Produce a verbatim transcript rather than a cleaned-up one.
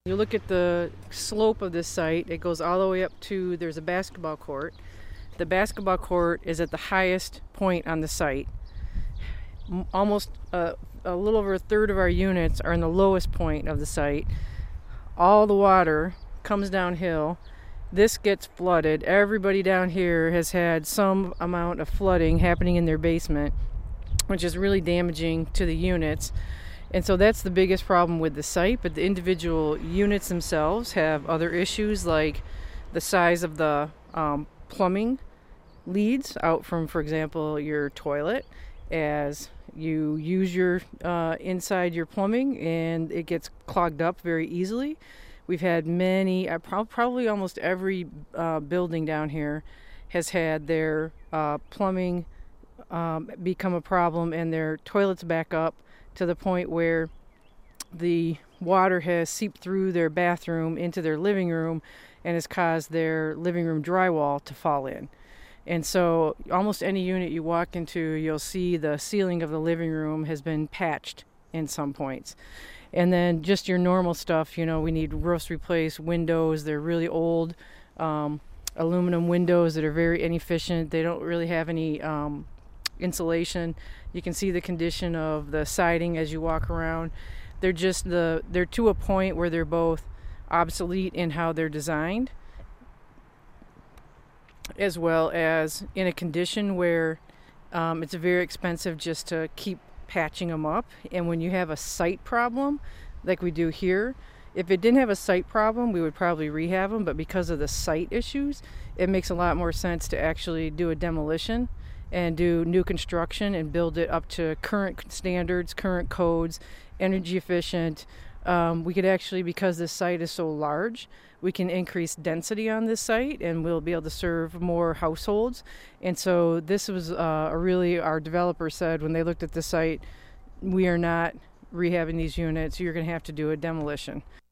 You look at the slope of this site, it goes all the way up to, there's a basketball court. The basketball court is at the highest point on the site. Almost a, a little over a third of our units are in the lowest point of the site. All the water comes downhill. This gets flooded. Everybody down here has had some amount of flooding happening in their basement, which is really damaging to the units. And so that's the biggest problem with the site, but the individual units themselves have other issues, like the size of the um, plumbing leads out from, for example, your toilet. As you use your uh, inside your plumbing, and it gets clogged up very easily. We've had many, uh, pro- probably almost every uh, building down here has had their uh, plumbing um, become a problem and their toilets back up to the point where the water has seeped through their bathroom into their living room and has caused their living room drywall to fall in. And so almost any unit you walk into, you'll see the ceiling of the living room has been patched in some points. And then just your normal stuff, you know, we need roofs replaced, windows, they're really old um, aluminum windows that are very inefficient. They don't really have any um, insulation. You can see the condition of the siding as you walk around. They're just the they're to a point where they're both obsolete in how they're designed, as well as in a condition where um, it's very expensive just to keep patching them up. And when you have a site problem like we do here, if it didn't have a site problem, we would probably rehab them, but because of the site issues, it makes a lot more sense to actually do a demolition and do new construction and build it up to current standards, current codes, energy efficient. Um, we could actually, because this site is so large, we can increase density on this site and we'll be able to serve more households. And so this was uh, a really, our developer said when they looked at the site, we are not rehabbing these units, you're going to have to do a demolition.